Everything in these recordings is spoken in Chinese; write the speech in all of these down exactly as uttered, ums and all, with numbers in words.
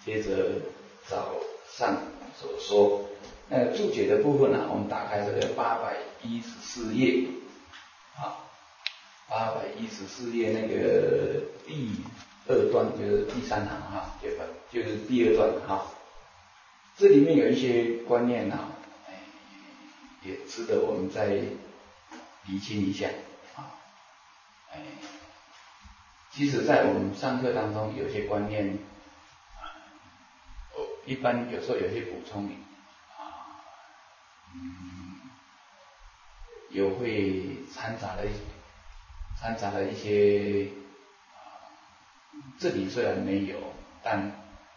接着早上所说，那个注解的部分呢、啊，我们打开这个八百一十四页，啊，八百一十四页那个第二段就是第三行哈，就就是第二段哈，这里面有一些观念啊，也值得我们再厘清一下啊，哎，其实在我们上课当中，有些观念，一般有时候有些补充啊，嗯，有会掺杂了一掺杂了一些，这里虽然没有，但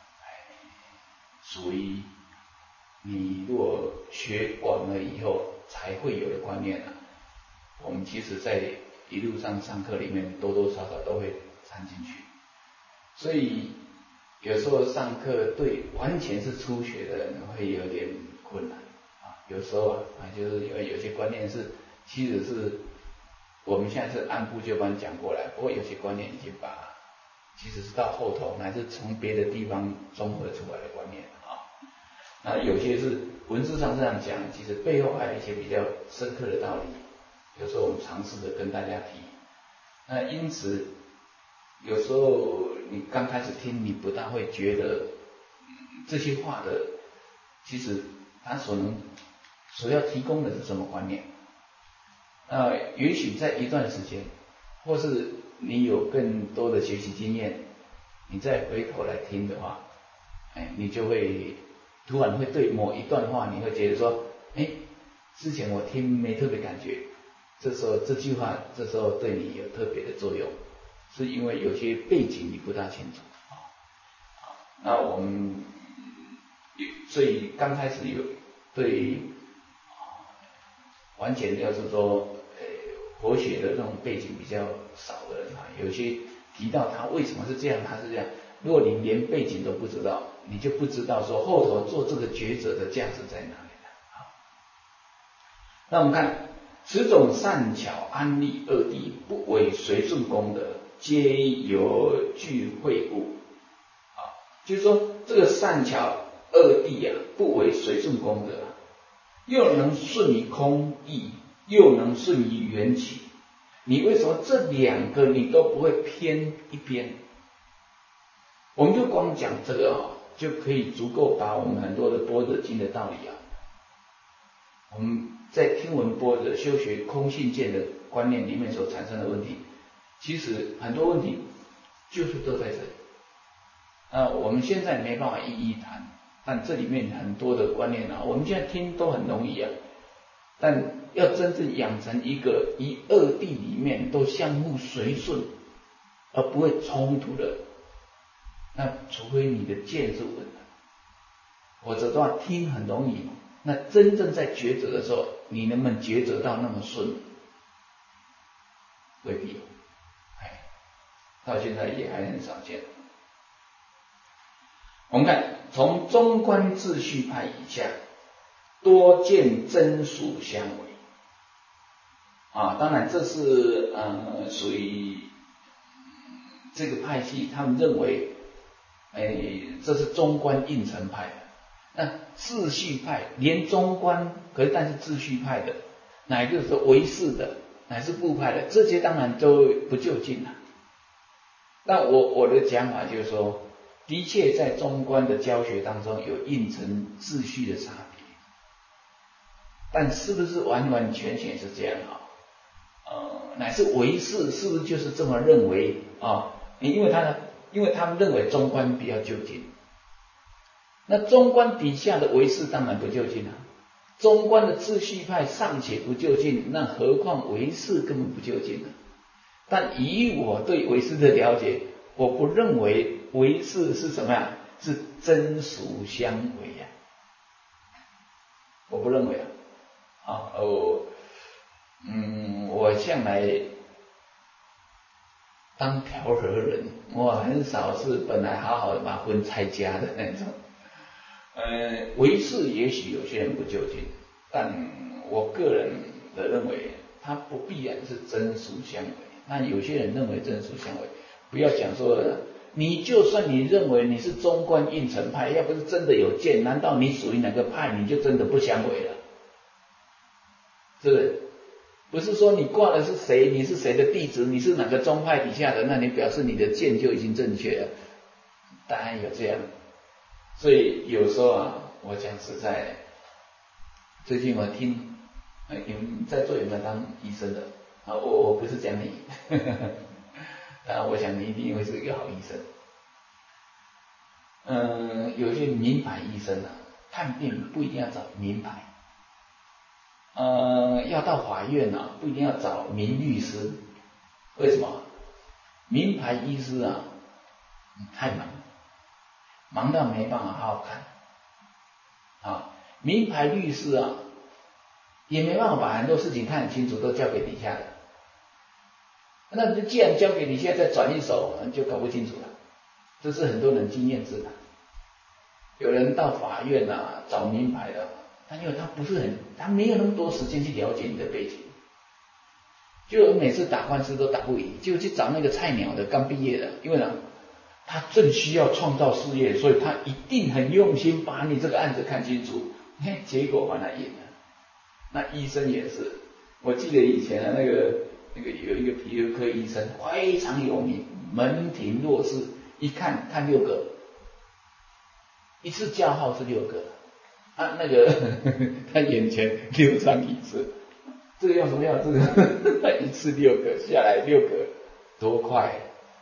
属于你如果学广了以后才会有的观念啊。我们其实在一路上上课里面多多少少都会掺进去，所以有时候上课对完全是初学的人会有点困难啊。有时候啊，就是有有些观念是其实是我们现在是按部就班讲过来，不过有些观念已经把其实是到后头乃至从别的地方综合出来的观念啊。那有些是文字上这样讲，其实背后还有一些比较深刻的道理。有时候我们尝试着跟大家提，那因此有时候你刚开始听，你不大会觉得、嗯、这些话的，其实他所能所要提供的是什么观念。那也许在一段时间，或是你有更多的学习经验，你再回头来听的话，哎，你就会突然会对某一段话，你会觉得说，哎，之前我听没特别感觉。这时候这句话，这时候对你有特别的作用，是因为有些背景你不大清楚啊。那我们所以刚开始有对完全要是说呃佛学的这种背景比较少的人啊，有些提到他为什么是这样，他是这样。如果你连背景都不知道，你就不知道说后头做这个抉择的价值在哪里了。好，那我们看。此种善巧安立二谛，不为随顺功德，皆由具会悟。啊，就是说这个善巧二谛啊，不为随顺功德，又能顺于空义，又能顺于缘起。你为什么这两个你都不会偏一边？我们就光讲这个啊，就可以足够把我们很多的般若经的道理啊，我们在听闻般若修学空性见的观念里面所产生的问题，其实很多问题就是都在这里。啊，我们现在没办法一一谈，但这里面很多的观念啊，我们现在听都很容易啊，但要真正养成一个一二谛里面都相互随顺，而不会冲突的，那除非你的见是稳的，否则的话听很容易。那真正在抉择的时候，你能不能抉择到那么顺？未必，哎，到现在也还很少见。我们看从中观秩序派以下，多见真属相违。啊，当然这是呃属于这个派系，他们认为，哎，这是中观应成派的。那秩序派连中观，可是但是秩序派的，乃至是唯识的，乃至部派的，这些当然都不就近了。那我我的讲法就是说，的确在中观的教学当中有应成秩序的差别，但是不是完完全全是这样啊？呃，乃至唯识是不是就是这么认为啊？因为他因为他们认为中观比较就近。那中观底下的唯识当然不就近了，中观的秩序派尚且不就近，那何况唯识根本不就近了。但以我对唯识的了解，我不认为唯识是什么呀？是真属相违呀，我不认为啊。啊哦，嗯，我向来当调和人，我很少是本来好好的把婚拆家的那种。呃，唯识也许有些人不就近，但我个人的认为，它不必然是真属相违。那有些人认为真属相违，不要讲说你就算你认为你是中观应成派，要不是真的有见，难道你属于哪个派，你就真的不相违了？是不是？不是说你挂的是谁，你是谁的弟子，你是哪个宗派底下的，那你表示你的见就已经正确了。当然有这样，所以有时候啊，我讲实在，最近我听，你们在座有没有当医生的？啊，我我不是讲你，当然我想你一定会是一个好医生。嗯，有些名牌医生啊，看病不一定要找名牌。呃，要到法院啊，不一定要找名律师。为什么？名牌医师啊，太忙，忙到没办法好好看。啊，名牌律师啊，也没办法把很多事情看很清楚，都交给底下的。那既然交给底下，再转一手，就搞不清楚了。这是很多人经验之谈。有人到法院啊，找名牌的。因为他不是很，他没有那么多时间去了解你的背景，就每次打官司都打不赢，就去找那个菜鸟的刚毕业的，因为呢，他正需要创造事业，所以他一定很用心把你这个案子看清楚，嘿，结果把他赢了。那医生也是，我记得以前的那个那个有一个皮肤科医生非常有名，门庭若市，一看看六个，一次叫号是六个。啊，那个呵呵他眼前六张椅子，这个用什么药？这个他一次六个下来六个，多快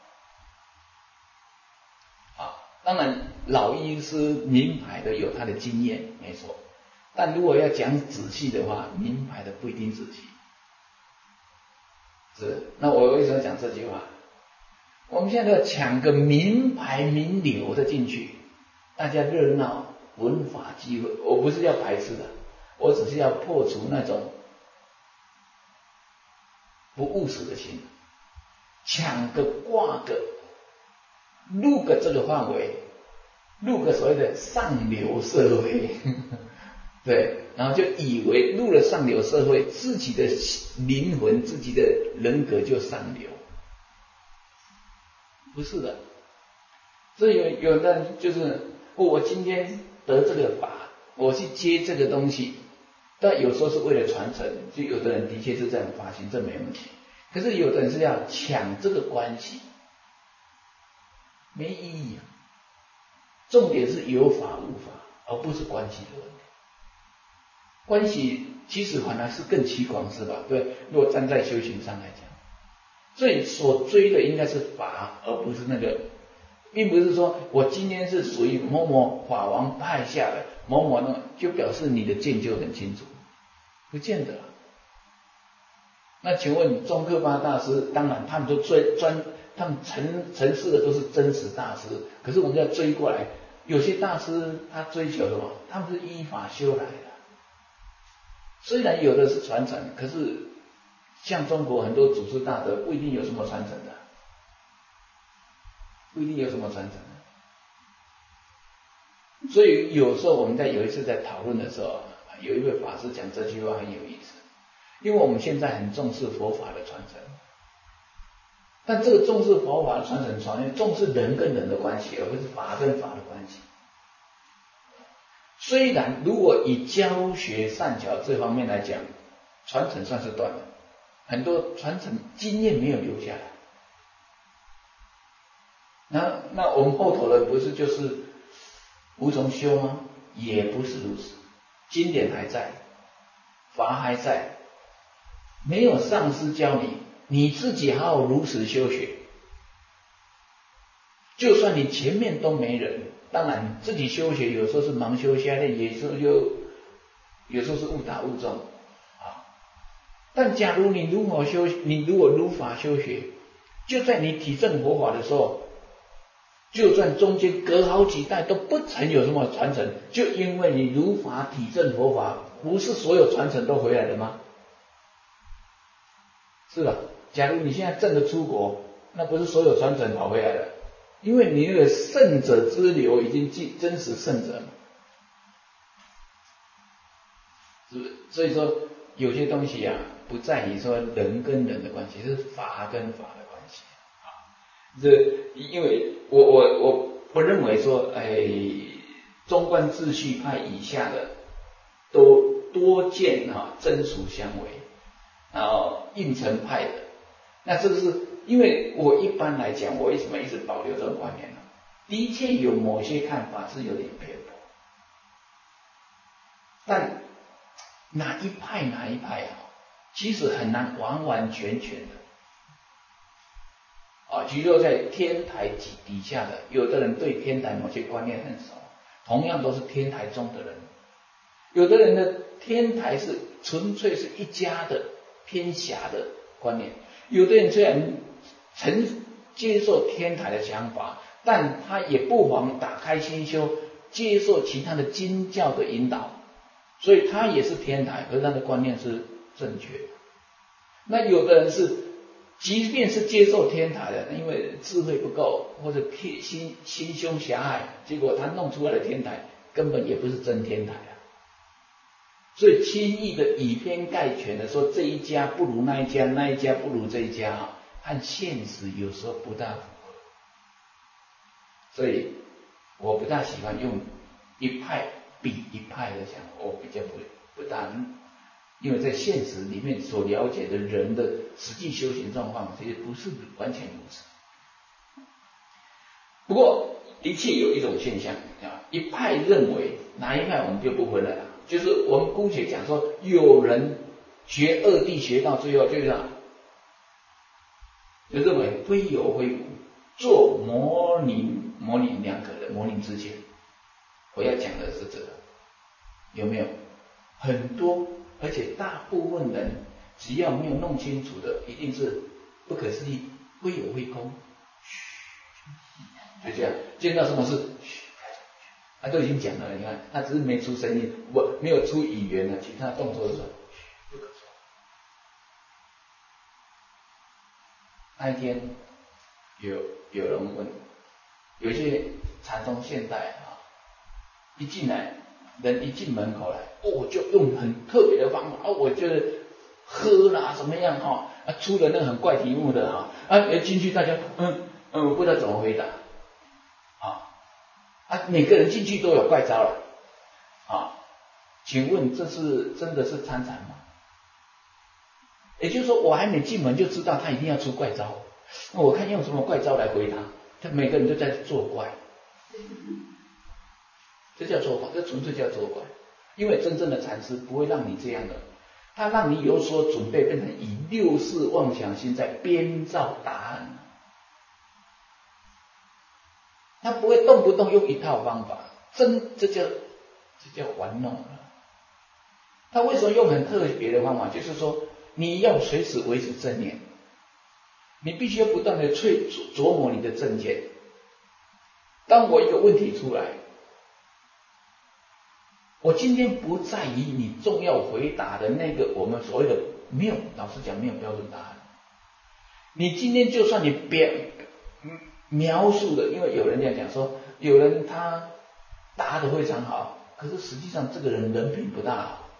啊！当然，老医师名牌的有他的经验，没错。但如果要讲仔细的话，名牌的不一定仔细。是，那我为什么讲这句话？我们现在要抢个名牌名流的进去，大家热闹。文法机会，我不是要排斥的，我只是要破除那种不务实的心，抢个挂个入个这个范围，入个所谓的上流社会，对，然后就以为入了上流社会，自己的灵魂、自己的人格就上流，不是的。所以有有的人就是，哦，我今天得这个法，我去接这个东西，但有时候是为了传承，就有的人的确是这样发心，这没问题。可是有的人是要抢这个关系，没意义啊。重点是有法无法，而不是关系的问题。关系其实反而是更奇广，是吧？对，如果站在修行上来讲，所以所追的应该是法，而不是那个。并不是说我今天是属于某某法王派下的某某呢，就表示你的见就很清楚，不见得。那请问宗喀巴大师，当然他们都追专，他们陈陈述的都是真实大师，可是我们要追过来，有些大师他追求什么？他们是依法修来的。虽然有的是传承，可是像中国很多祖师大德不一定有什么传承的。不一定有什么传承，所以有时候我们在有一次在讨论的时候，有一位法师讲这句话很有意思，因为我们现在很重视佛法的传承，但这个重视佛法的传承，传承重视人跟人的关系，而不是法跟法的关系。虽然如果以教学善巧这方面来讲，传承算是断了，很多传承经验没有留下来。那那我们后头的不是就是无从修吗？也不是如此，经典还在，法还在，没有上师教你，你自己好好如实修学。就算你前面都没人，当然自己修学有时候是盲修瞎练，有时候就有时候是误打误撞啊。但假如你如何修，你如果如法修学，就在你体证佛法的时候。就算中间隔好几代都不曾有什么传承，就因为你如法体证佛法，不是所有传承都回来了吗？是吧？假如你现在证得出国，那不是所有传承跑回来了，因为你那个圣者之流已经进真实圣者了，是不是？所以说有些东西啊，不在于说人跟人的关系，是法跟法的关系。 这因为我我我不认为说，哎，中观秩序派以下的都多见啊真俗相违，然后应成派的，那这个是因为我一般来讲，我为什么一直保留这种观念呢？的确有某些看法是有点偏颇，但哪一派哪一派啊，其实很难完完全全的。啊，比如说在天台底下的，有的人对天台某些观念很熟，同样都是天台宗的人，有的人的天台是纯粹是一家的偏狭的观念，有的人虽然曾接受天台的想法，但他也不妨打开心胸，接受其他的经教的引导，所以他也是天台，可是他的观念是正确的。那有的人是即便是接受天台的，因为智慧不够或者心心胸狭隘，结果他弄出来的天台根本也不是真天台啊。所以轻易的以偏概全的说这一家不如那一家，那一家不如这一家啊，和现实有时候不大符合。所以我不大喜欢用一派比一派的想法，我比较不不大。因为在现实里面所了解的人的实际修行状况，其实不是完全如此。不过的确有一种现象啊，一派认为哪一派我们就不分了啦，就是我们姑且讲说，有人学二谛学到最后就是这样，就认为非有非无，做模棱模棱两可的模棱之见。我要讲的是这个，有没有很多？而且大部分人只要没有弄清楚的，一定是不可思议，非有非空，就这样，见到什么事，他都已经讲了，你看他只是没出声音，不没有出语言了，其他动作是不可说。那一天有有人问，有些禅宗现代啊，一进来。人一进门口来，哦，就用很特别的方法，哦，我觉得喝啦怎么样哈、哦，啊，出了那个很怪题目的哈，啊，进去大家嗯嗯，我不知道怎么回答，啊啊，每个人进去都有怪招了，啊，请问这是真的是参禅吗？也就是说，我还没进门就知道他一定要出怪招，那我看用什么怪招来回答，他每个人都在作怪。这叫作怪，这纯粹叫作怪，因为真正的禅师不会让你这样的，他让你有所准备，变成以六识妄想心在编造答案，他不会动不动用一套方法，真这叫这叫玩弄了。他为什么用很特别的方法？就是说你要随时维持正念，你必须要不断的去琢磨你的正见。当我一个问题出来，我今天不在于你重要回答的那个我们所谓的没有，老实讲没有标准答案。你今天就算你表描述的，因为有人这样讲说，有人他答得非常好，可是实际上这个人人品不大好。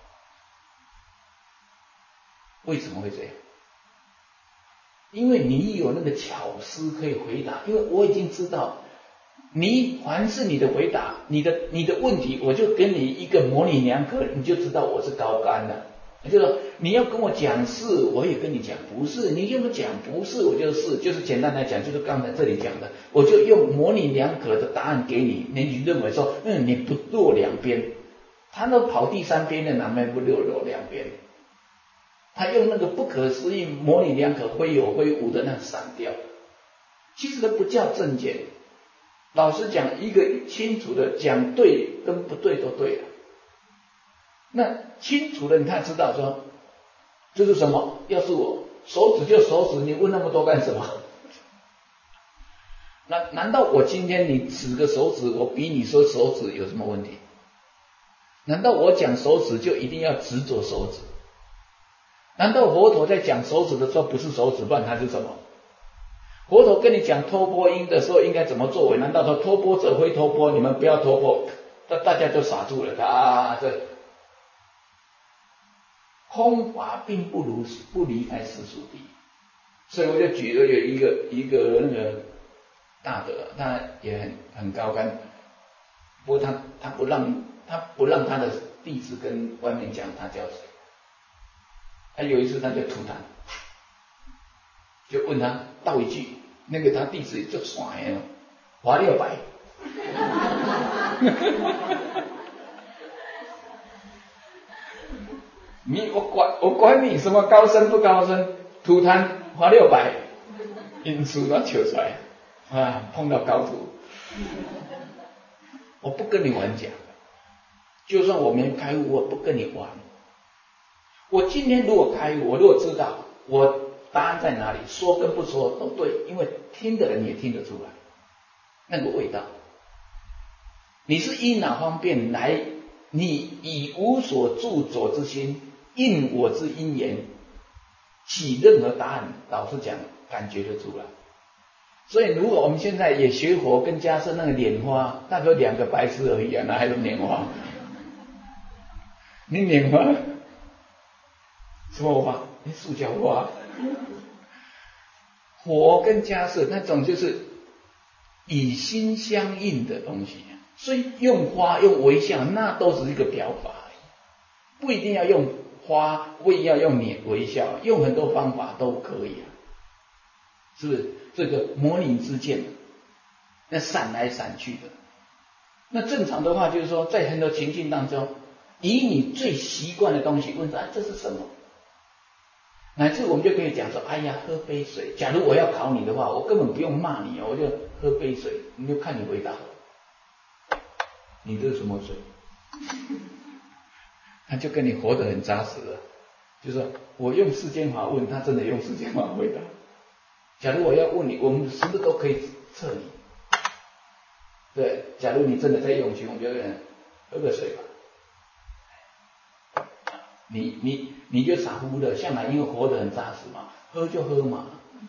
为什么会这样？因为你有那个巧思可以回答，因为我已经知道。你凡是你的回答，你的你的问题，我就给你一个模棱两可，你就知道我是高竿了。就是说你要跟我讲是，我也跟你讲不是；你跟我讲不是，我就是，就是简单来讲，就是刚才这里讲的，我就用模棱两可的答案给你，你认为说，嗯，你不落两边，他都跑第三边的，哪边不落落两边？他用那个不可思议、模棱两可、非有非无的那散掉，其实都不叫正见。老实讲，一个清楚的讲对跟不对都对了。那清楚的他知道说，这是什么？要是我手指就手指，你问那么多干什么？那难道我今天你指个手指，我比你说手指有什么问题？难道我讲手指就一定要执着手指？难道佛陀在讲手指的时候不是手指，不然他是什么？佛陀跟你讲托钵音的时候应该怎么作为？难道说托钵者非托钵，你们不要托钵？那大家就傻住了啊！这空法并不如不离开世俗谛，所以我就举了有一个一个那个大德，他也很很高干，不过他他不让他不让他的弟子跟外面讲他叫谁。他有一次他就吐痰，就问他道一句，那个他弟子就爽了，花六百。你我管我管你什么高深不高深，吐痰花六百，因此他求出来啊，碰到高徒，我不跟你玩假，就算我没开悟，我不跟你玩。我今天如果开悟，我如果知道我答案在哪里，说跟不说都对，因为听的人也听得出来那个味道。你是依哪方面来？你以无所著着之心，应我之因缘，起任何答案，老实讲，感觉得出来。所以，如果我们现在也学佛跟迦叶那个拈花，那个两个白痴而已啊，哪还有拈花？你拈花什么花？你塑胶花。佛跟迦叶那种就是以心相应的东西。所以用花用微笑那都是一个表法而已，不一定要用花，不一定要用你微笑，用很多方法都可以啊，是不是？这个模拟之剑，那闪来闪去的。那正常的话就是说，在很多情境当中，以你最习惯的东西问他、啊、这是什么，乃至我们就可以讲说，哎呀，喝杯水。假如我要考你的话，我根本不用骂你，我就喝杯水，你就看你回答。你这是什么水？他就跟你活得很扎实了。就是说我用世间法问他，真的用世间法回答。假如我要问你，我们什么都可以测你。对，假如你真的在用心，我们就喝个水吧。你你你就傻乎乎的，向来因为活得很扎实嘛，喝就喝嘛。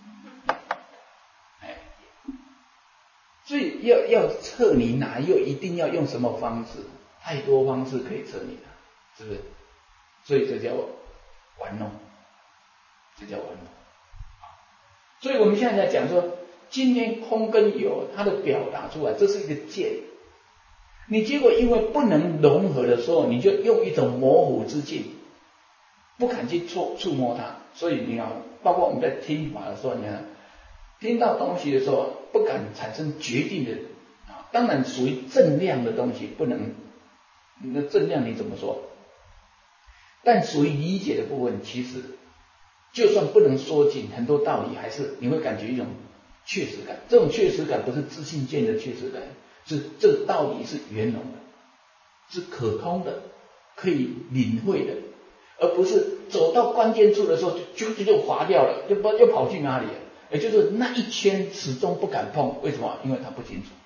所以要要测你哪又一定要用什么方式？太多方式可以测你了，是不是？所以这叫玩弄，这叫玩弄。所以我们现在在讲说，今天空跟有它的表达出来，这是一个见。你结果因为不能融合的时候，你就用一种模糊之境，不敢去触触摸它。所以你看，包括我们在听法的时候，你看。听到东西的时候，不敢产生决定的啊，当然属于正量的东西，不能，你的正量你怎么说？但属于理解的部分，其实就算不能说尽，很多道理还是你会感觉一种确实感。这种确实感不是自信见的确实感，是这个道理是圆融的，是可通的，可以领会的，而不是走到关键处的时候就就就滑掉了，就不知道又跑去哪里了。也就是那一圈始终不敢碰，为什么？因为他不清楚，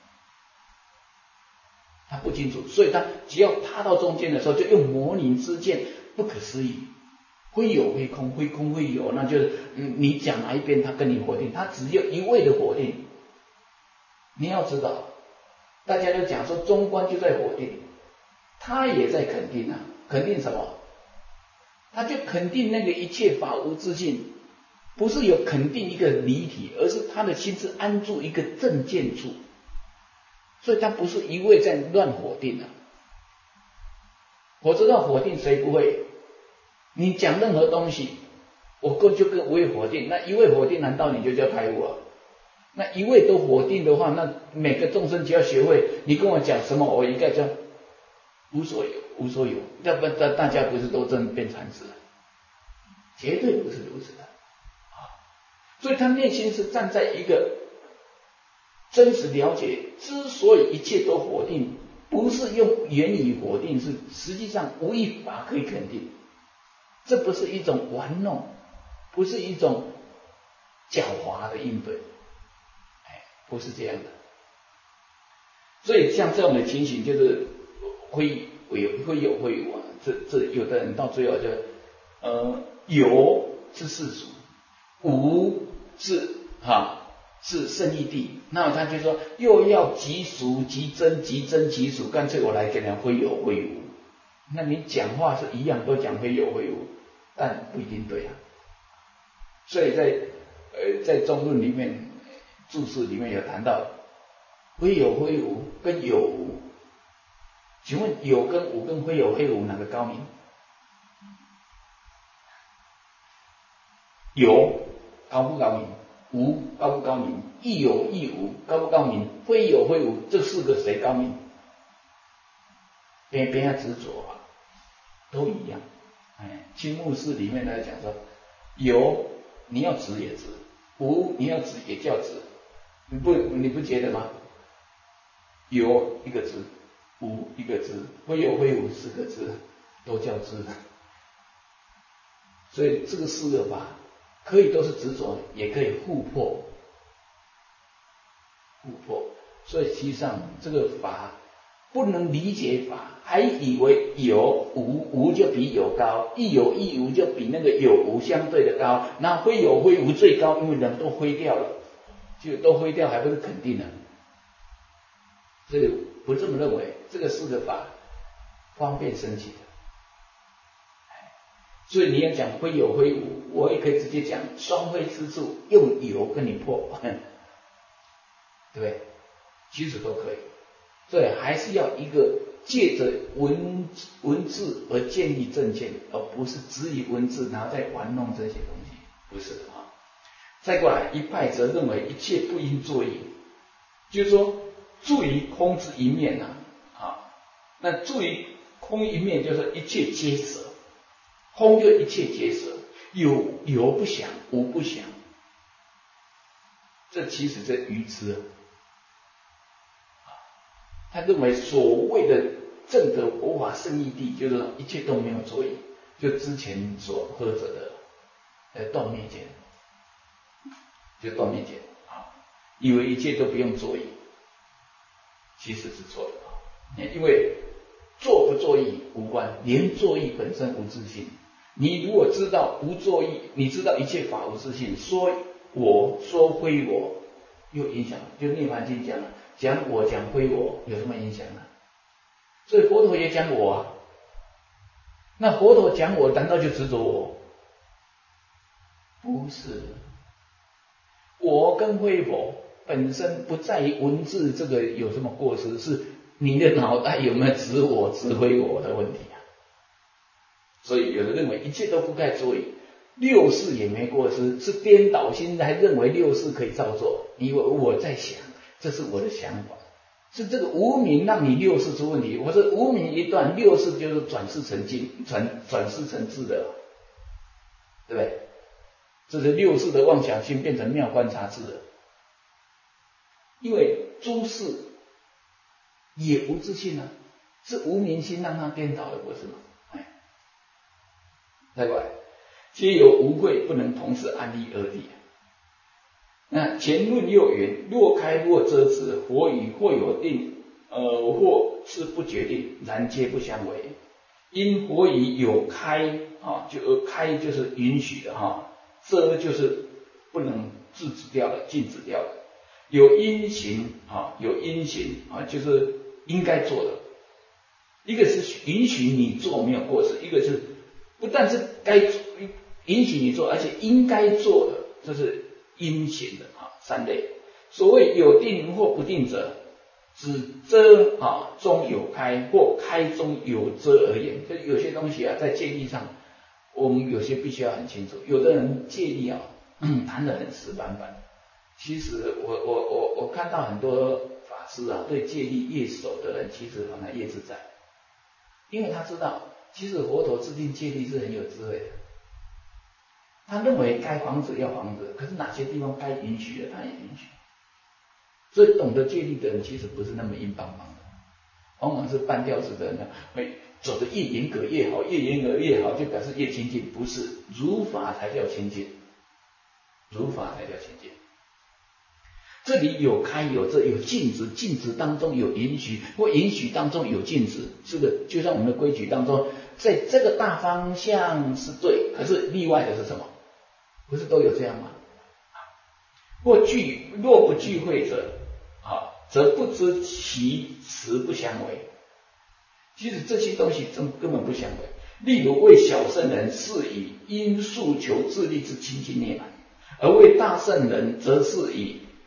他不清楚，所以他只要踏到中间的时候，就用模拟之见，不可思议，非有非空，非空非有，那就是嗯，你讲哪一边，他跟你否定，他只有一味的否定。你要知道，大家都讲说中观就在否定，他也在肯定啊，肯定什么？他就肯定那个一切法无自性。不是有肯定一个离体，而是他的心是安住一个正见处，所以他不是一味在乱否定啊。我知道否定谁不会？你讲任何东西，我跟就跟无谓否定，那一味否定难道你就叫开悟啊？那一味都否定的话，那每个众生只要学会，你跟我讲什么，我一概叫无所有，无所有，要不然大家不是都真变禅师了？绝对不是如此的。所以他内心是站在一个真实了解，之所以一切都否定，不是用言语否定，是实际上无一法可以肯定。这不是一种玩弄，不是一种狡猾的应对，哎，不是这样的。所以像这种的情形，就是会会会有会有啊，这这有的人到最后就呃有是世俗，无是哈是圣义谛，那么他就说又要极俗极真极真极俗，干脆我来给人非有非无。那你讲话是一样都讲非有非无，但不一定对啊。所以在呃在中论里面注释里面有谈到非有非无跟有无，请问有跟无跟非有非无哪个高明？有高不高明？无高不高明？亦有亦无高不高明？非有非无，这四个谁高明？边边要执着啊，都一样。哎，青木寺里面来讲说，有你要执也执，无你要执也叫执，你不你不觉得吗？有一个执，无一个执，非有非无四个执，都叫执。所以这个四个法可以都是执着，也可以互破，互破。所以实际上这个法不能理解法，还以为有无无就比有高，亦有亦无就比那个有无相对的高，那非有非无最高，因为人都灰掉了，就都灰掉，还不是肯定的。所以不这么认为，这个四个法方便升起的。所以你要讲非有非无，我也可以直接讲双非之处，用有跟你破，对不对？其实都可以。所以还是要一个借着文文字而建立正见，而不是只以文字然后再玩弄这些东西，不是的啊。再过来，一派则认为一切不应作意，就是说注于空之一面啊，啊，那注于空一面就是一切皆舍，空就一切皆舍，有有不想，无不想，这其实这愚痴啊。他认为所谓的正得佛法胜义谛，就是一切都没有作意，就之前所喝者的呃断灭见，就断灭见啊，以为一切都不用作意，其实是错的啊，因为作不作意无关，连作意本身无自性。你如果知道无作意，你知道一切法无自性，说我说非我，有影响，就涅槃经讲了。讲我讲非我有什么影响呢？所以佛陀也讲我啊，那佛陀讲我难道就执着我？不是，我跟非我本身不在于文字这个有什么过失，是你的脑袋有没有执我执非我的问题啊。所以有人认为一切都不该作意，六事也没过失，是颠倒心还认为六事可以照做，因为我在想，这是我的想法，是这个无明让你六事出问题。我说无明一断，六事就是转世成境，转转世成智的，对不对？这是六事的妄想心变成妙观察智了，因为诸事也无自性啊，是无明心让它颠倒的，不是吗？哎，再过来，皆有无慧，不能同时安立而立。那前论又云：若开若遮止，佛语或有定，呃，或是不决定，然皆不相违。因佛语有开啊，就开就是允许的哈，遮就是不能制止掉的、禁止掉的。有因行啊，有因行啊，就是应该做的。一个是允许你做没有过失，一个是不但是该允许你做，而且应该做的，这是因行的啊，三类。所谓有定或不定者，只遮啊中有开，或开中有遮而言。就有些东西啊，在戒律上，我们有些必须要很清楚。有的人戒律啊，嗯、谈得很死板板。其实我我我我看到很多法师啊，对戒律越守的人，其实反而越自在，因为他知道，其实佛陀制定戒律是很有智慧的。他认为该防止要防止，可是哪些地方该允许的，他也允许。所以懂得戒律的人，其实不是那么硬邦邦的，往往是半吊子的人呢，会走得越严格越好，越严格越好，就表示越亲近。不是，如法才叫亲近，如法才叫亲近。这里有开有遮，有禁止，禁止当中有允许，或允许当中有禁止。这个就像我们的规矩当中，在这个大方向是对，可是例外的是什么？不是都有这样吗？或聚若不聚会者，啊，则不知其词不相违。其实这些东西根根本不相违。例如为小圣人是以因诉求自利之清净涅槃，而为大圣人则是以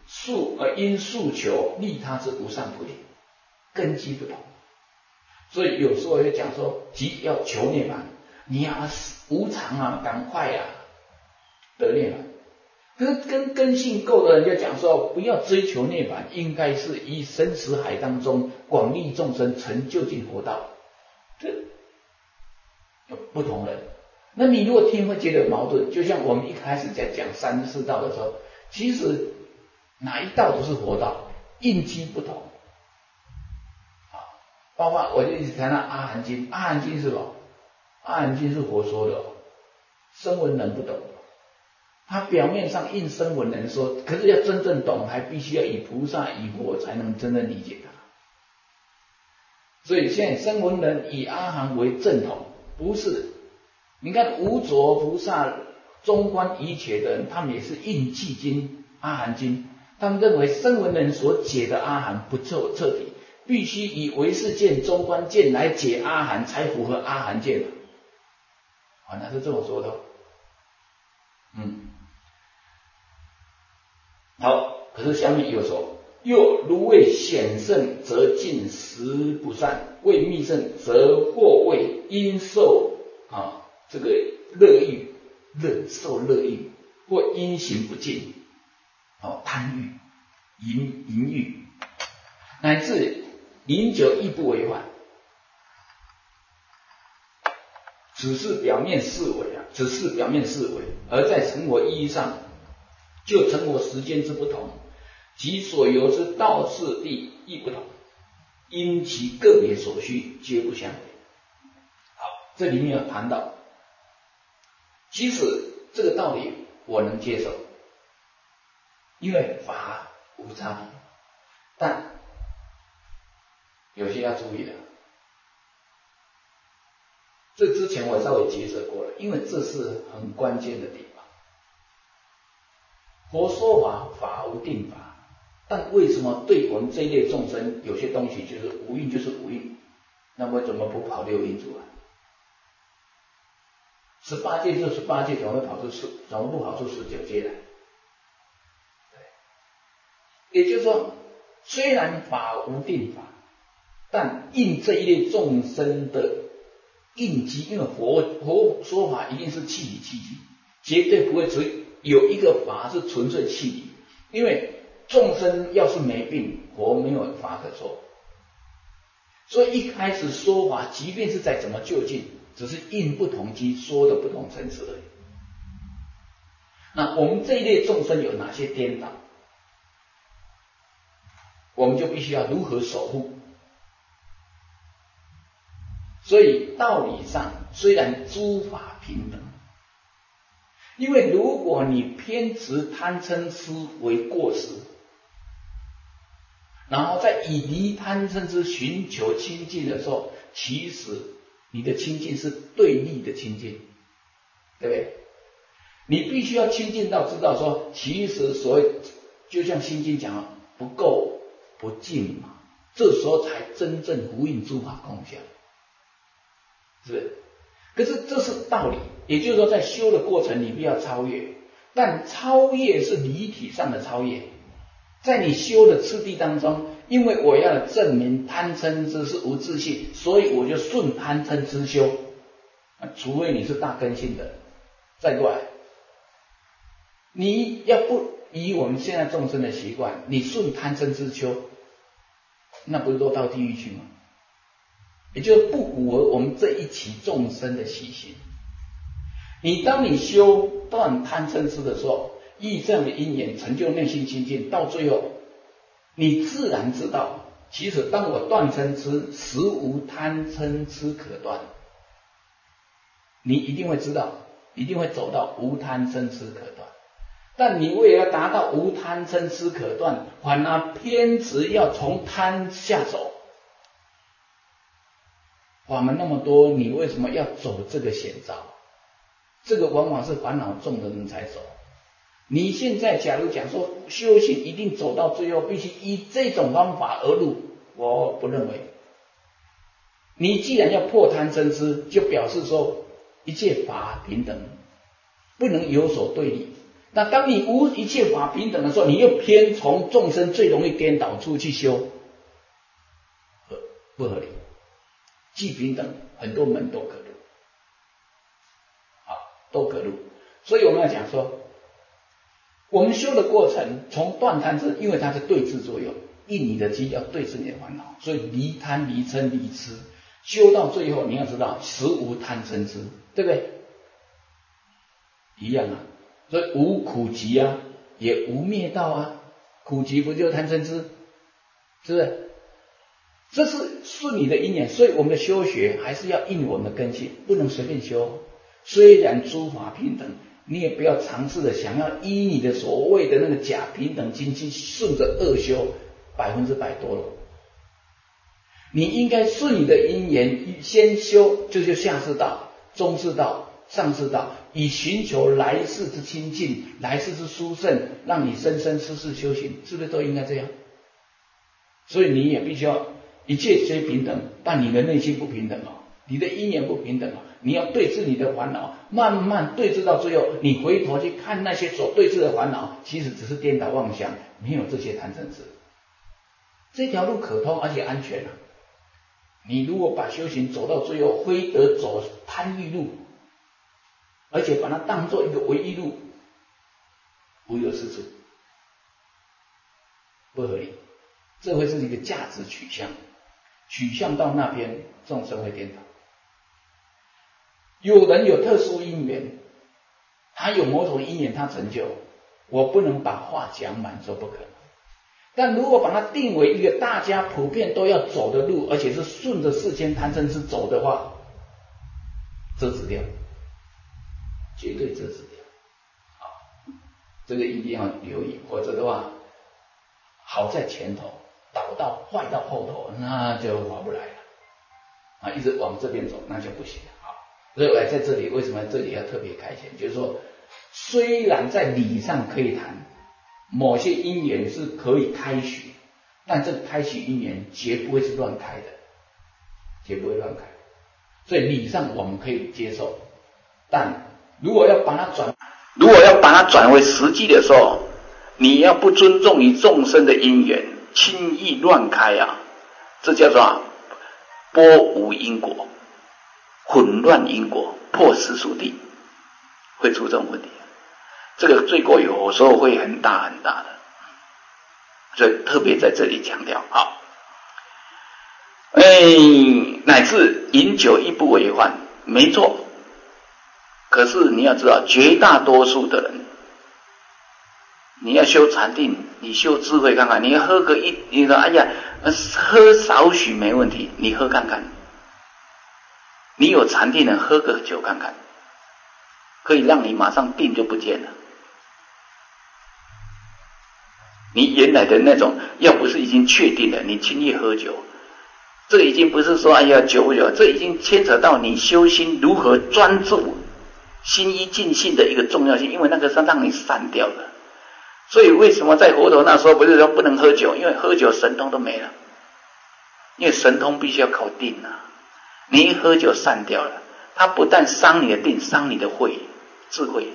诉呃因诉求利他之无上菩提，根基不同。所以有时候会讲说，即要求涅槃，你要无常啊，赶快啊得涅槃。可是跟根性够的人就讲说，不要追求涅槃，应该是以生死海当中广利众生，成就近佛道。这有不同人。那你如果听会觉得矛盾，就像我们一开始在讲三四道的时候，其实哪一道都是佛道，应机不同。包括我就一直谈到阿含经，阿含经是什么？阿含经是佛说的，声闻人不懂。他表面上应声闻人说，可是要真正懂，还必须要以菩萨以佛才能真正理解它。所以现在声闻人以阿含为正统，不是。你看无着菩萨中观一切的人，他们也是应契经、阿含经，他们认为声闻人所解的阿含不彻彻底，必须以唯识见、中观见来解阿含，才符合阿含见的。啊，那是这么说的。嗯，好，可是下面又说，又如为显圣，则尽实不善；为密圣，则或为因受啊这个乐欲，乐受乐欲，或因行不尽，哦贪欲、淫淫欲，乃至饮酒亦不违反。只是表面视为啊，只是表面视为，而在成佛意义上，就成佛时间之不同，其所由之道次第亦不同，因其个别所需皆不相违。好，这里面有谈到，其实这个道理我能接受，因为法无差别，但有些要注意的。这之前我稍微解释过了，因为这是很关键的地方。佛说法，法无定法，但为什么对我们这一类众生，有些东西就是无印就是无印，那为什么不跑六印出来？十八界就十八界，怎么会跑出十？怎么不跑出十九界来？也就是说，虽然法无定法，但应这一类众生的应机，因为佛佛说法一定是气理气机，绝对不会只有一个法是纯粹气理，因为众生要是没病，佛没有法可说。所以一开始说法，即便是在怎么就近，只是应不同机说的不同层次而已。那我们这一类众生有哪些颠倒，我们就必须要如何守护。所以道理上虽然诸法平等，因为如果你偏执贪嗔痴为过失，然后在以离贪嗔痴寻求清净的时候，其实你的清净是对立的清净，对不对？你必须要清净到知道说，其实所谓就像心经讲不垢不净嘛，这时候才真正呼应诸法空相。是不是？可是这是道理，也就是说在修的过程你必要超越，但超越是离体上的超越。在你修的次第当中，因为我要证明贪嗔痴是无自性，所以我就顺贪嗔痴修，除非你是大根性的。再过来，你要不以我们现在众生的习惯，你顺贪嗔痴修，那不是都到地狱去吗？也就是不符合我们这一期众生的习性。你当你修断贪嗔痴的时候，依这样的因缘成就内心清净，到最后你自然知道，其实当我断嗔痴，实无贪嗔痴可断。你一定会知道，一定会走到无贪嗔痴可断。但你为了要达到无贪嗔痴可断，反而偏执要从贪下手。法门那么多，你为什么要走这个险招？这个往往是烦恼重的人才走。你现在假如讲说修行一定走到最后必须以这种方法而入，我不认为。你既然要破贪嗔痴，就表示说一切法平等，不能有所对立。 那当你无一切法平等的时候，你又偏从众生最容易颠倒处去修，不合理。既平等，很多门都可入，好，都可入。所以我们要讲说，我们修的过程，从断贪嗔，因为它是对治作用，应你的机要对治你的烦恼，所以离贪、离嗔、离痴，修到最后，你要知道，实无贪嗔痴，对不对？一样啊。所以无苦集啊，也无灭道啊。苦集不就贪嗔痴，是不是？这是顺你的因缘，所以我们的修学还是要应我们的根性，不能随便修。虽然诸法平等，你也不要尝试的想要依你的所谓的那个假平等心去顺着恶修，百分之百多了。你应该顺你的因缘，先修，这就下士道、中士道、上士道，以寻求来世之清净、来世之殊胜，让你生生世世修行，是不是都应该这样？所以你也必须要一切皆平等，但你的内心不平等哦，你的因缘不平等哦，你要对治你的烦恼，慢慢对治到最后，你回头去看那些所对治的烦恼，其实只是颠倒妄想，没有这些贪嗔痴。这条路可通而且安全啊！你如果把修行走到最后，非得走贪欲路，而且把它当作一个唯一路，无有是处，不合理。这会是一个价值取向，取向到那边，众生会颠倒。有人有特殊因缘，他有某种因缘，他成就，我不能把话讲满，说不可能。但如果把它定为一个大家普遍都要走的路，而且是顺着世间贪嗔痴走的话，遮止掉，绝对遮止掉。好，这个一定要留意，否则的话，好在前头，倒到坏到后头，那就划不来了。啊，一直往这边走，那就不行了。好，所以我在这里为什么这里要特别开显，就是说，虽然在理上可以谈。某些因缘是可以开许，但这个开许因缘绝不会是乱开的，绝不会乱开。所以理上我们可以接受，但如果要把它转，如果要把它转为实际的时候，你要不尊重于众生的因缘，轻易乱开啊，这叫做波无因果，混乱因果，破世俗谛，会出这种问题。这个罪过有时候会很大很大的，所以特别在这里强调啊，哎，乃至饮酒亦不为患，没错。可是你要知道，绝大多数的人，你要修禅定，你修智慧看看，你喝个一，你说哎呀，喝少许没问题，你喝看看，你有禅定的喝个酒看看，可以让你马上病就不见了。你原来的那种，要不是已经确定了，你轻易喝酒，这已经不是说哎呀酒不酒，这已经牵扯到你修心如何专注、心一尽性的一个重要性，因为那个是让你散掉的。所以为什么在佛陀那时候不是说不能喝酒？因为喝酒神通都没了，因为神通必须要靠定啊，你一喝酒散掉了，它不但伤你的定，伤你的慧、智慧。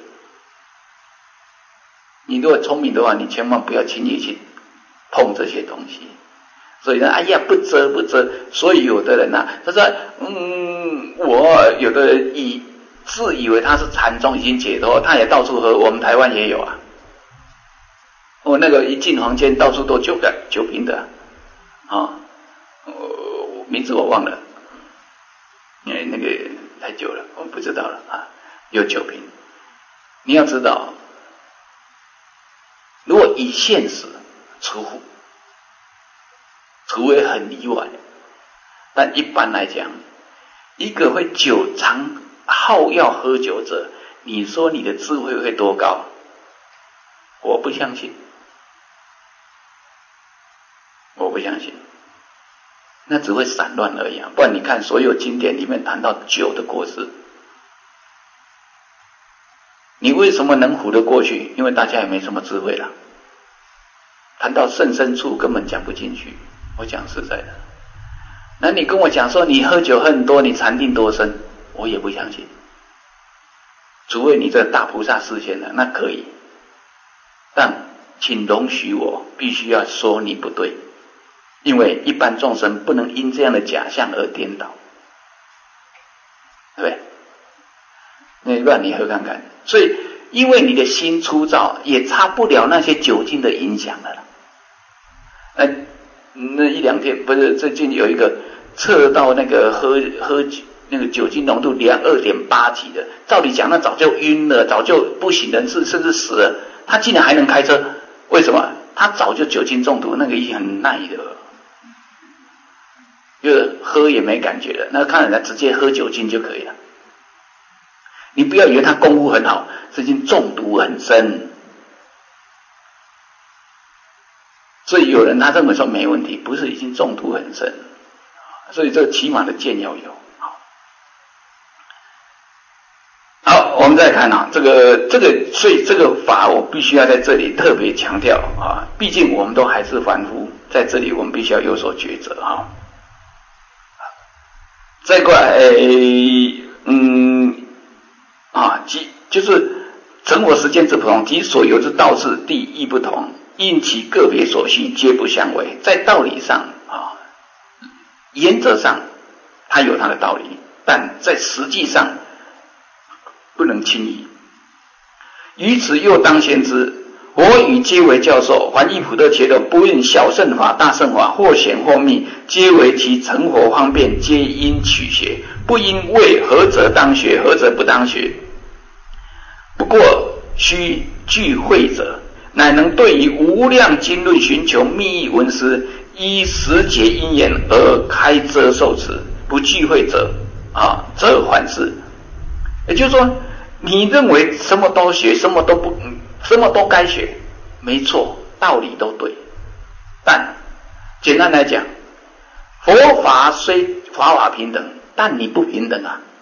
你如果聪明的话，你千万不要轻易去碰这些东西。所以呢，哎呀，不遮不遮。所以有的人啊，他说，嗯，我有的人以自以为他是禅宗已经解脱，他也到处喝。我们台湾也有啊，我、哦、那个一进房间到处都酒的酒瓶的啊，哦，名字我忘了，因为那个太久了，我不知道了啊。有酒瓶，你要知道。如果以现实出乎，除非很例外，但一般来讲，一个会久常好要喝酒者，你说你的智慧会多高？我不相信，我不相信，那只会散乱而已啊！不然你看所有经典里面谈到酒的过失，你为什么能唬得过去？因为大家也没什么智慧了。谈到甚深处根本讲不进去，我讲实在的。那你跟我讲说你喝酒喝很多，你禅定多深，我也不相信。除非你这大菩萨示现了，那可以。 但请容许我必须要说你不对，因为一般众生不能因这样的假象而颠倒，对不对？那不然你喝看看。所以因为你的心粗糙，也差不了那些酒精的影响了。那那一两天不是最近有一个测到那个喝喝那个酒精浓度连二点八级的，照理讲那早就晕了，早就不省人事，甚至死了，他竟然还能开车，为什么？他早就酒精中毒，那个已经很耐的，就是喝也没感觉了，那看人家直接喝酒精就可以了。你不要以为他功夫很好，是已经中毒很深。所以有人他认为说没问题，不是已经中毒很深，所以这个起码的见要有。好，我们再看啊，这个这个，所以这个法我必须要在这里特别强调啊，毕竟我们都还是凡夫，在这里我们必须要有所抉择啊。再过来，嗯啊，即就是成佛实践之不同，即所有之道事地亦不同，因其个别所需皆不相违。在道理上啊，原则上它有它的道理，但在实际上不能轻易。于此又当先知，我与皆为教授，凡亦普特伽罗，不论小乘法、大乘法，或显或密，皆为其成佛方便，皆因取学，不因为何者当学，何者不当学。不过须具慧者，乃能对于无量经论寻求密意文思，依时节因缘而开遮受持；不具慧者啊，则反是。也就是说，你认为什么都学，什么都不，什么都该学，没错，道理都对。但简单来讲，佛法虽法法平等，但你不平等啊！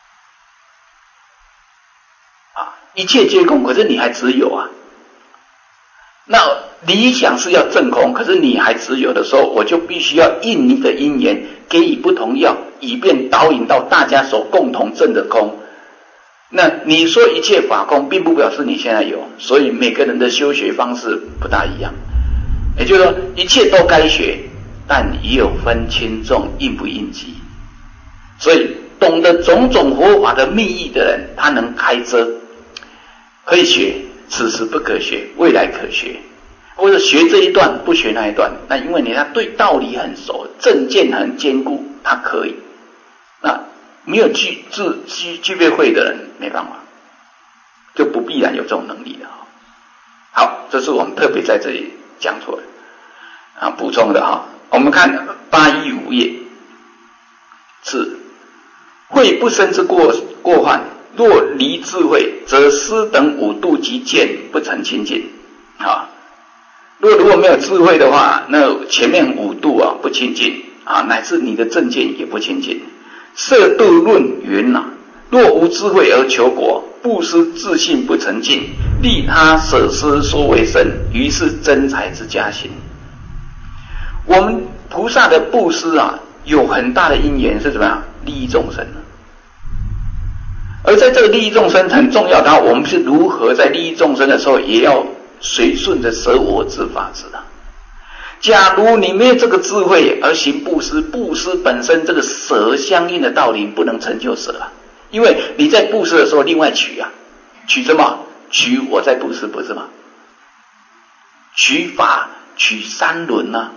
啊，一切皆空，可是你还只有啊。那理想是要证空，可是你还只有的时候，我就必须要应你的因缘，给予不同药，以便导引到大家所共同证的空。那你说一切法空，并不表示你现在有，所以每个人的修学方式不大一样。也就是说，一切都该学，但也有分轻重，应不应机。所以，懂得种种佛法的密意的人，他能开遮，可以学，此时不可学，未来可学，或者学这一段，不学那一段。那因为你他对道理很熟，正见很坚固，他可以。那没有具具具具备慧的人没办法，就不必然有这种能力的。好，这是我们特别在这里讲出来啊，补充的哈。我们看八一五页，是慧不生之过过患，若离智慧，则思等五度及见不成清净啊。若如果没有智慧的话，那前面五度啊不清净啊，乃至你的正见也不清净。摄度论云啊，若无智慧而求果，布施自信不成净，利他舍施说为甚，于是真财之家行。我们菩萨的布施啊，有很大的因缘是怎么样？利益众生。而在这个利益众生很重要的，我们是如何在利益众生的时候，也要随顺着舍我之法之的。假如你没有这个智慧而行布施，布施本身这个舍相应的道理不能成就舍啊，因为你在布施的时候另外取啊，取什么？取我在布施不是吗？取法，取三轮啊，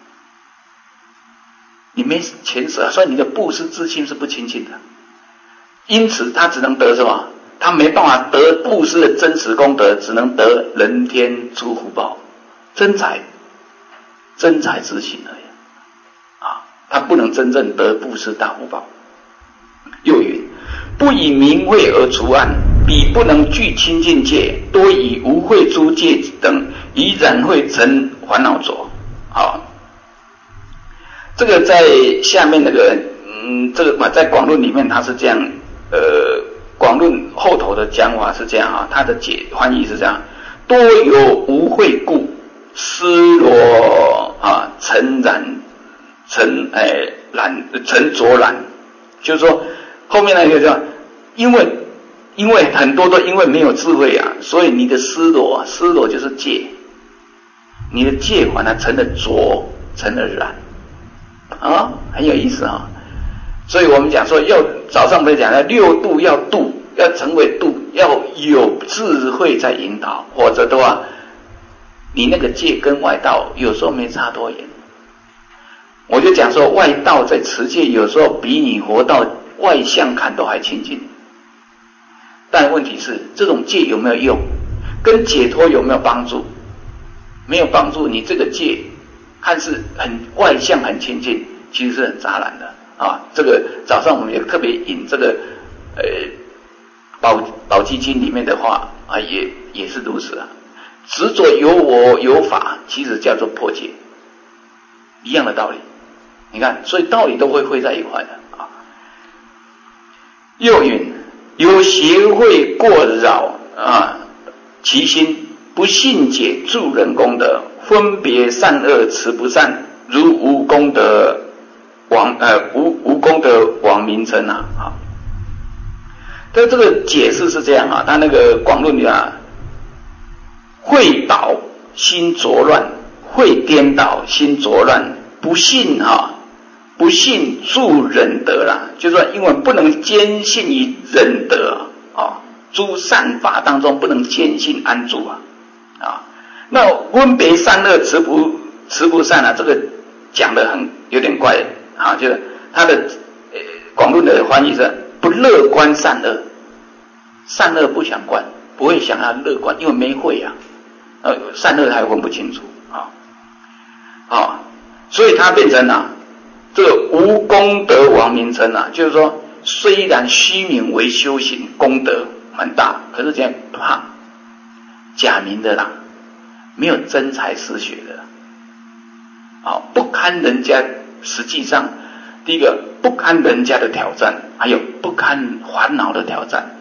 你没钱舍，所以你的布施自信是不清净的，因此他只能得什么？他没办法得布施的真实功德，只能得人天诸福报，真财。真财之行而已啊，他不能真正得布施大福报。又云：不以明慧而除暗，彼不能具清净界，多以无慧诸界等，以染慧成烦恼浊。好，这个在下面那个，嗯，这个在广论里面它是这样，呃，广论后头的讲法是这样啊，它的解翻译是这样：多有无慧故。失落啊，尘染，尘哎染，尘浊染，就是说后面那个叫，因为因为很多都因为没有智慧啊，所以你的失落，失落就是戒，你的戒反而成了浊，成了染，啊，很有意思啊。所以我们讲说，要早上我们讲的六度要度，要成为度，要有智慧在引导，否则的话，你那个戒跟外道有时候没差多远。我就讲说，外道在持戒有时候比你活到外相看都还亲近。但问题是，这种戒有没有用？跟解脱有没有帮助？没有帮助。你这个戒看似很外向、很亲近，其实是很杂染的啊。这个早上我们也特别引这个呃宝宝积经里面的话啊，也也是如此啊。执着有我有法，其实叫做破戒，一样的道理。你看，所以道理都会汇在一块的啊。又云。有邪会过扰啊，其心不信解助人功德，分别善恶持不善，如无功德王呃无无功德王名称啊啊。但这个解释是这样啊，他那个广论里啊，会倒心浊乱，会颠倒心浊乱，不信啊。不信助忍德啦，就是说，因为不能坚信于忍德啊，诸善法当中不能坚信安住啊啊。那分别善恶持不持不善啊，这个讲的很有点怪啊，就是他的呃广论的翻译是不乐观善恶，善恶不想观，不会想要乐观，因为没会啊，呃善恶还分不清楚啊啊，所以他变成啊。这个无功德王名称啊，就是说，虽然虚名为修行，功德很大，可是这样怕假名的啦，没有真才实学的，啊，不堪人家，实际上第一个不堪人家的挑战，还有不堪烦恼的挑战，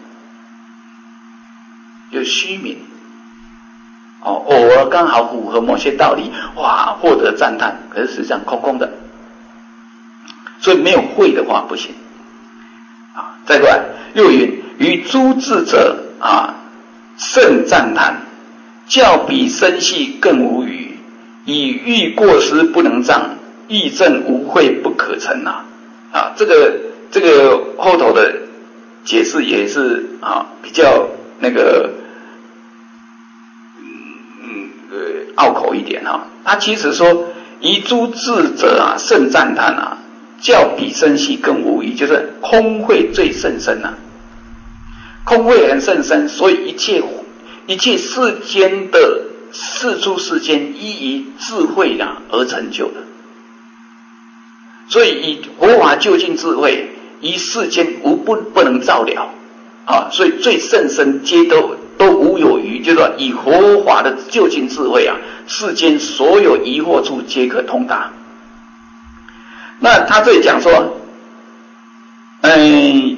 有虚名，哦，偶尔刚好符合某些道理，哇，获得赞叹，可是实际上空空的。所以没有慧的话不行啊。再过来，又云于诸智者啊，甚赞叹，较比生系更无余，以欲过失不能障，欲证无慧不可成啊啊！这个这个后头的解释也是啊，比较那个嗯呃拗口一点啊。他其实说，于诸智者啊，甚赞叹啊。较比生系更无余，就是空慧最甚深啊，空慧很甚深，所以一切一切世间的世出世间依于智慧啊而成就的，所以以佛法究竟智慧，于世间无不不能照了啊，所以最甚深皆都都无有余，就是说以佛法的究竟智慧啊，世间所有疑惑处皆可通达。那他这里讲说，嗯，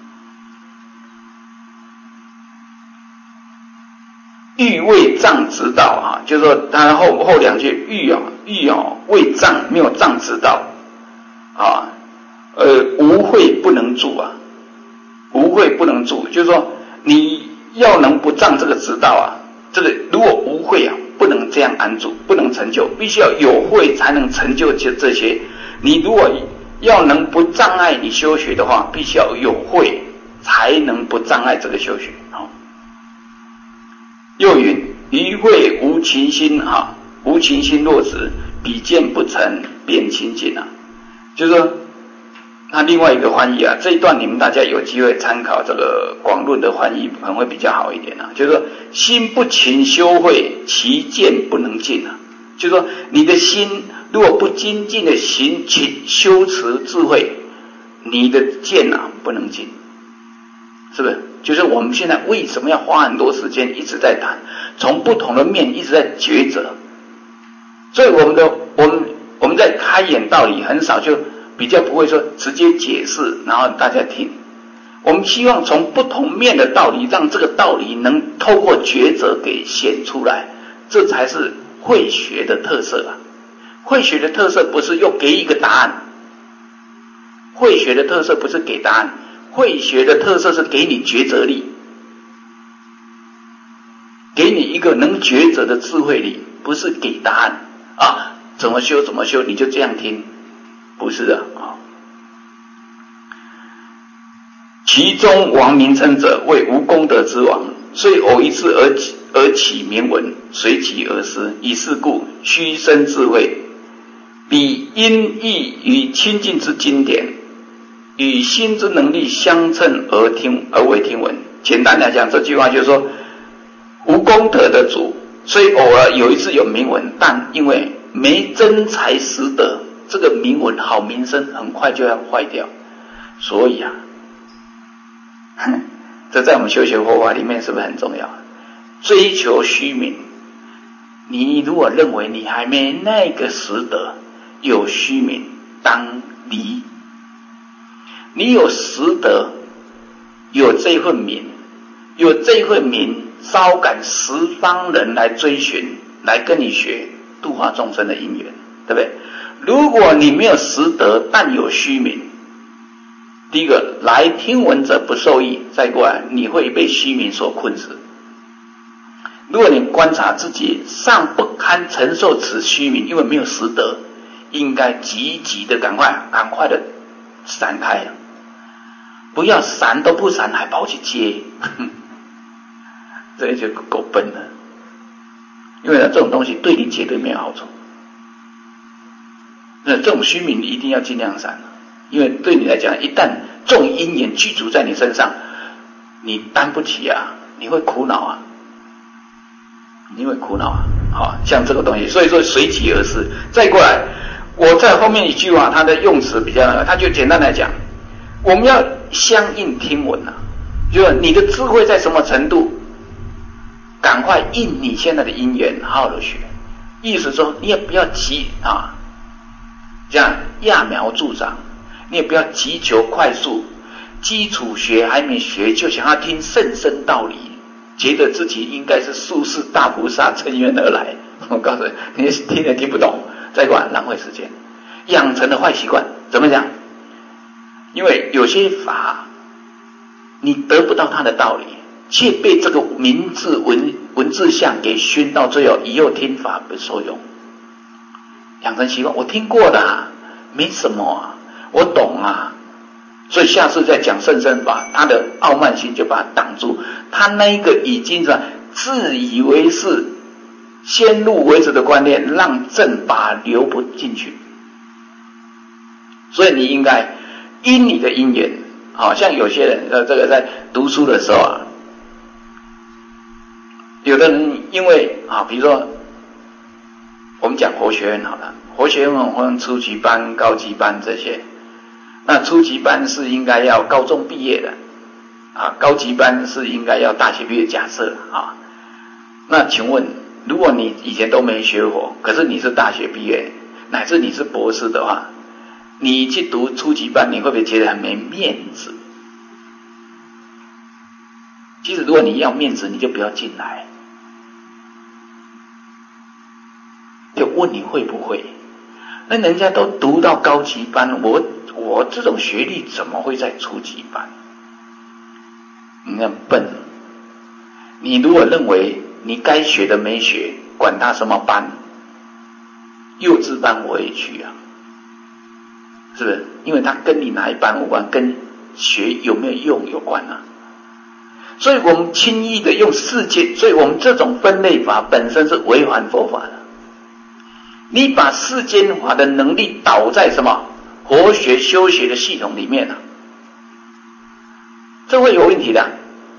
欲为障之道啊，就是说他后后两句欲啊欲啊为障，没有障之道啊，呃无慧不能住啊，无慧不能住，就是说你要能不障这个之道啊，这个如果无慧啊，不能这样安住，不能成就，必须要有慧才能成就这这些。你如果要能不障碍你修学的话，必须要有慧，才能不障碍这个修学。哦、又云：于慧无情心啊，无情心若执，比见不成，便清净啊。就是说，那另外一个翻译啊，这一段你们大家有机会参考这个广论的翻译，可能会比较好一点啊。就是说，心不勤修慧，其见不能尽啊。就是说，你的心如果不精进的行勤修持智慧，你的见啊不能进，是不是？就是我们现在为什么要花很多时间一直在谈，从不同的面一直在抉择，所以我们的我们我们在开演道理很少，就比较不会说直接解释，然后大家听。我们希望从不同面的道理，让这个道理能透过抉择给显出来，这才是慧学的特色啊。慧学的特色不是又给一个答案，慧学的特色不是给答案，慧学的特色是给你抉择力， 给你一个能抉择的智慧力，不是给答案啊，怎么修怎么修，你就这样听，不是的啊。其中王名称者为无功德之王，虽偶一次而起而起名闻，随其而失，以是故虚生智慧，彼因义与亲近之经典，与心之能力相称而听而为听闻。简单来讲，这句话就是说，无功德的主，虽偶尔有一次有名闻，但因为没真才实德，这个名闻好名声很快就要坏掉，所以啊。这在我们修学佛法里面是不是很重要？追求虚名，你如果认为你还没那个实德，有虚名当离。你有实德，有这份名，有这份名，招感十方人来追寻，来跟你学度化众生的因缘，对不对？如果你没有实德，但有虚名，第一个，来听闻者不受益，再过来你会被虚名所困死。如果你观察自己尚不堪承受此虚名，因为没有实德，应该积极的赶快赶快的闪开了，不要闪都不闪还跑去接，这就够笨了。因为呢，这种东西对你绝对没有好处。那这种虚名一定要尽量闪，因为对你来讲，一旦这种因缘具足在你身上，你担不起啊，你会苦恼啊，你会苦恼啊。好，像这个东西，所以说随其而失。再过来，我在后面一句话，它的用词比较，它就简单来讲，我们要相应听闻啊，就是你的智慧在什么程度，赶快应你现在的因缘，好好的学。意思说，你也不要急啊，这样揠苗助长。你也不要急求快速，基础学还没学就想要听甚深道理，觉得自己应该是宿世大菩萨乘愿而来。我告诉你，你听也听不懂，再过来浪费时间，养成的坏习惯。怎么讲？因为有些法你得不到它的道理，却被这个名字文文字相给熏到最后，以后听法不受用。养成习惯，我听过的啊，没什么啊。我懂啊，所以下次再讲甚深法，他的傲慢心就把它挡住，他那一个已经是自以为是、先入为主的观念，让正法流不进去。所以你应该因你的因缘，好像有些人呃，这个在读书的时候啊，有的人因为啊，比如说我们讲佛学院好了，佛学院分初级班、高级班这些。那初级班是应该要高中毕业的啊，高级班是应该要大学毕业。假设啊，那请问，如果你以前都没学佛，可是你是大学毕业，乃至你是博士的话，你去读初级班，你会不会觉得很没面子？其实，如果你要面子，你就不要进来。就问你会不会？那人家都读到高级班，我。我这种学历怎么会在初级班？你很笨。你如果认为你该学的没学，管他什么班，幼稚班我也去啊，是不是？因为他跟你哪一班无关，跟学有没有用有关啊。所以我们轻易的用世界，所以我们这种分类法本身是违反佛法的。你把世间法的能力导在什么？佛学修学的系统里面啊，这会有问题的。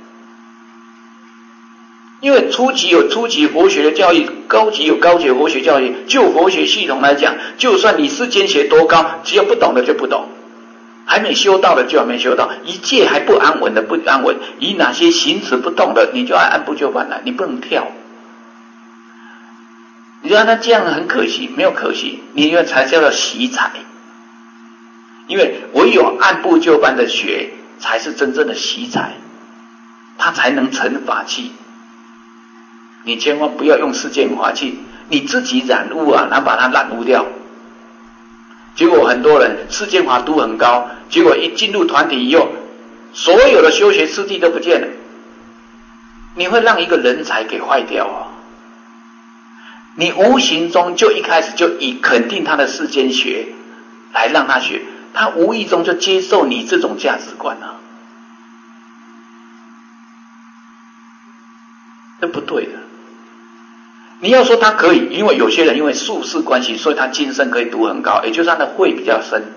因为初级有初级佛学的教育，高级有高级佛学教育。就佛学系统来讲，就算你世间学多高，只要不懂的就不懂，还没修到的就还没修到，一切还不安稳的不安稳，以哪些行持不动的，你就要按部就班来，你不能跳。你让他这样很可惜，没有可惜，你要才叫做习财。因为唯有按部就班的学，才是真正的习财，它才能成法器。你千万不要用世间法器，你自己染污啊，然后把它染污掉。结果很多人世间法度很高，结果一进入团体以后，所有的修学次第都不见了。 你会让一个人才给坏掉啊！你无形中就一开始就以肯定他的世间学来让他学，他无意中就接受你这种价值观啊，这不对的。你要说他可以，因为有些人因为宿世关系，所以他今生可以读很高，也就是他的慧比较深。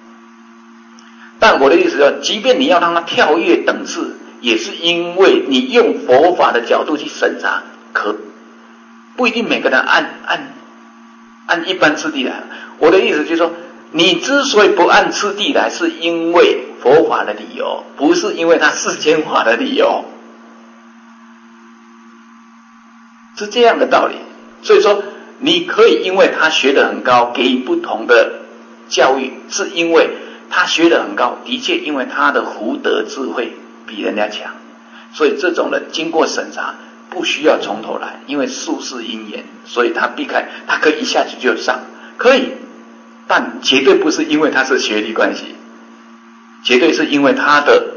但我的意思是，即便你要让他跳跃等次，也是因为你用佛法的角度去审查，可不一定每个人按按按一般次第来。我的意思就是说，你之所以不按次第来，是因为佛法的理由，不是因为他世间法的理由，是这样的道理。所以说，你可以因为他学得很高，给予不同的教育，是因为他学得很高，的确因为他的福德智慧比人家强，所以这种人经过审查，不需要从头来，因为宿世因缘，所以他避开，他可以一下子就上，可以，但绝对不是因为他是学历关系，绝对是因为他的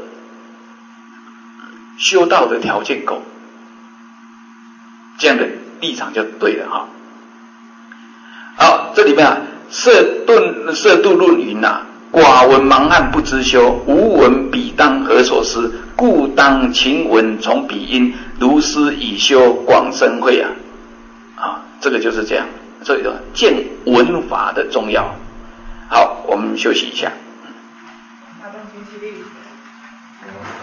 修道的条件够，这样的立场就对了哈。好，这里面啊，色顿色度论云啊，寡闻盲汉不知修，无闻彼当何所思？故当勤闻从彼因，如是以修广深慧啊！啊，这个就是这样，所以说见闻法的重要。好，我们休息一下。